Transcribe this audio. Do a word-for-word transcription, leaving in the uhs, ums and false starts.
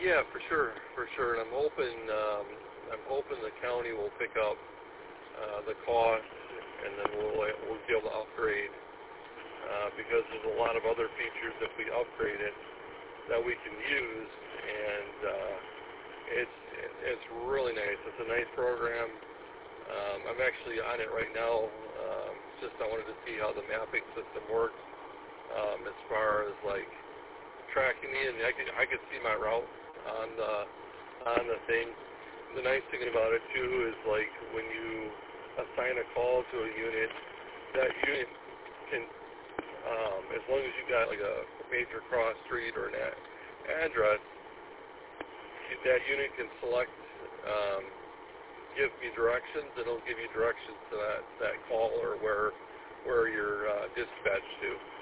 Yeah, for sure, for sure. And I'm hoping, um, I'm hoping the county will pick up uh, the cost, and then we'll we'll be able to upgrade uh, because there's a lot of other features if we upgrade it that we can use, and uh, it's it's really nice. It's a nice program. Um, I'm actually on it right now. Um, just I wanted to see how the mapping system works um, as far as like tracking me, and I could I could see my route on the on the thing. The nice thing about it too is like when you assign a call to a unit, that unit can, um, as long as you got like a major cross street or an a- address, that unit can select, um, give me directions, and it'll give you directions to that, that call or where where you're uh, dispatched to.